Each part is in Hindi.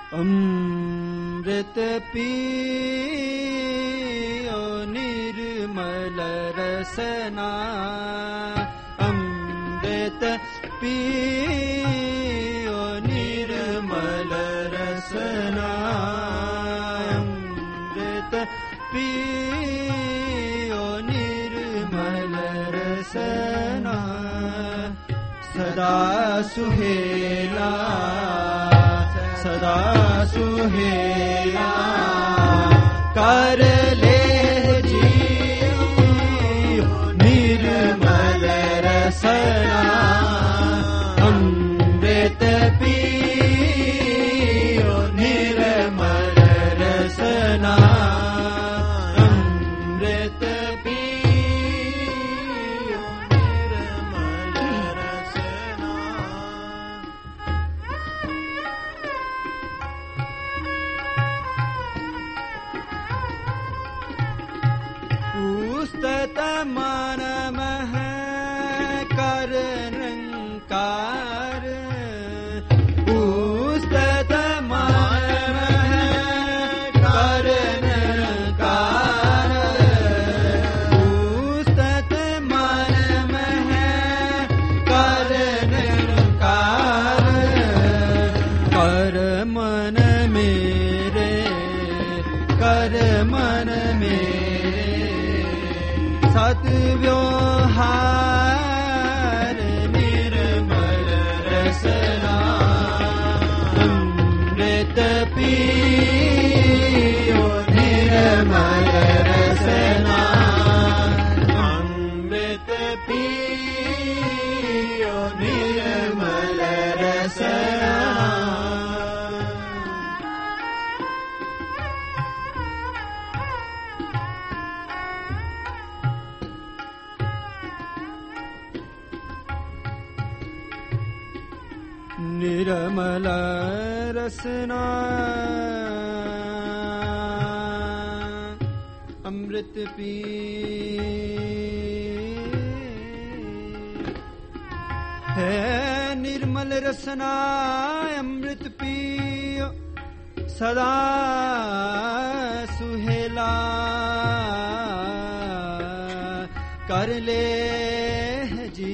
अमृत पियो निर्मल रसना, अमृत पियो निर्मल रसना, अमृत पियो निर्मल रसना, सदा सुहेला सदा सुहेला कर ले जीव निर्मल रसना, अमृत पियो निर्मल रसना, अमृत पियो निर्मल रसना। पुस्तत मन मह कर रंकार, पुस्तत मन मह कर रंकार, पुस्तत मन मह कर रंकार, कर मन मेरे कर मन मेरे सत व्यवहार निर्मल रसना, अमृत पियो निर्मल रसना, अमृत पियो निर्मल रसना। निर्मल रसना, अमृत पी है निर्मल रसना, अमृत पियो सदा सुहेला कर ले जी,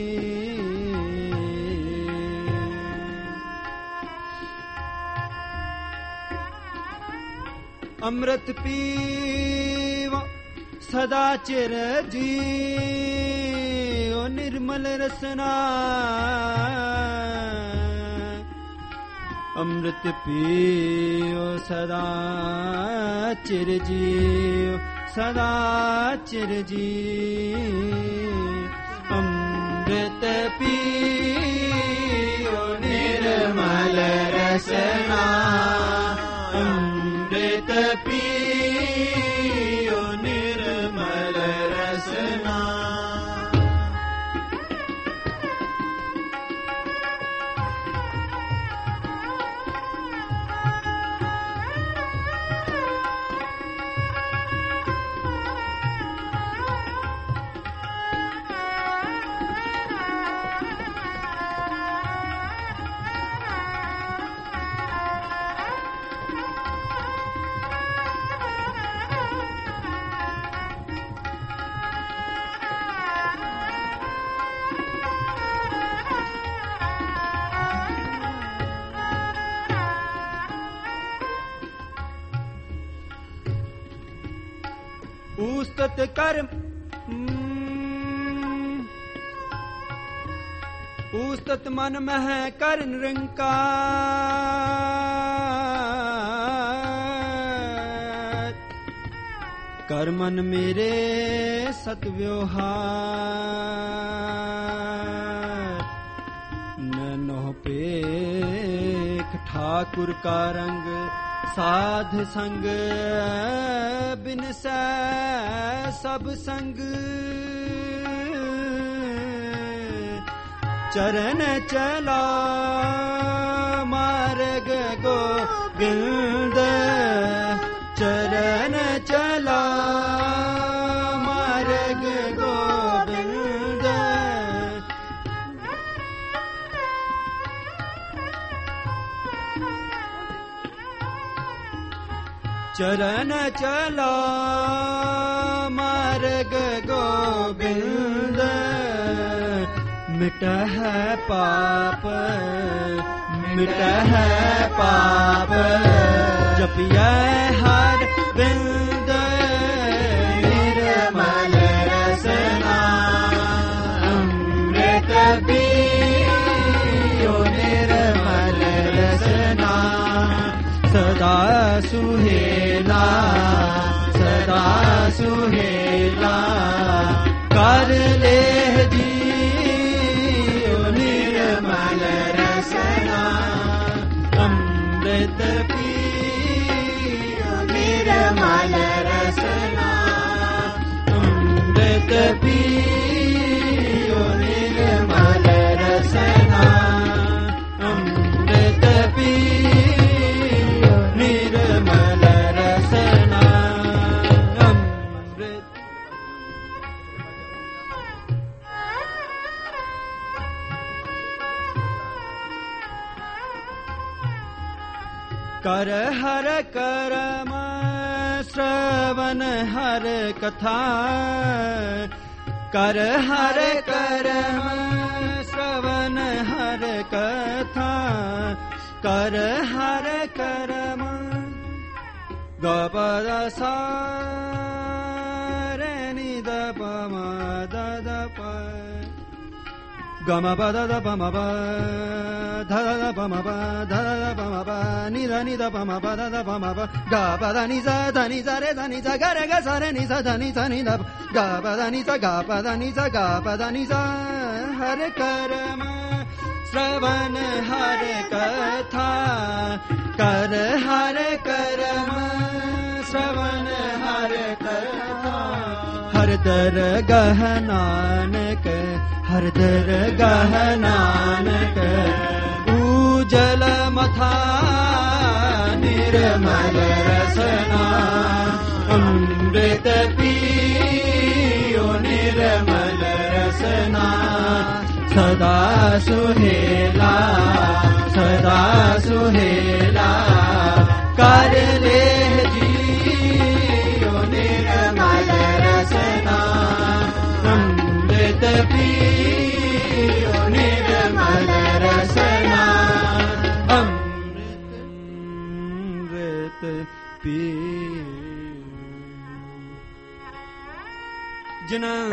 अमृत पीव सदा चिर जियो निर्मल रसना, अमृत पियो सदा चिर जियो सदा चिर जियो, अमृत पियो निर्मल रसना, अमृत पियो निर्मल रसना। उस्तत कर्म उस्तत मन मह कर निरंकार, कर मन मेरे सत व्यवहार, नैनो पेख ठाकुर का रंग साध संग बिन सब संग, चरण चला मार्ग गोविंद, चरण चला मार्ग गोविंद, चरण चला मार्ग गोविंद मिट है पाप मिट है पाप जपिया हर बिंद निर्मल रसना अमृत पियो निर्मल रसना सदा सुहेला सदा सुहेला कर ले जियो निर्मल रसना अमृत पियो निर्मल रसना अमृत पियो निर्मल रसना अमृत पियो निर्मल रसना अमृत कर हर करम श्रवण हर कथा कर हर करम श्रवण हर कथा कर हर करम गपद सारे निद पम दद प गम पद द पम प ध द पम प ध द पम प निद निद पम प द द पम प ग प द नि स ध नि स रे ध नि स ग रे ग स रे नि स ध नि स नि द ग प द नि स ग प द नि स ग प द नि स हर करम श्रवण हर कथा कर हर करम श्रवण हर कथा हर दर गह नानक हर दर गह नानक उजल मथा निर्मल रसना अमृत पियो निर्मल रसना सदा सुहेला कर ले जियो निर्मल रसना अमृत पियो निर्मल रसना अमृत पियो जिन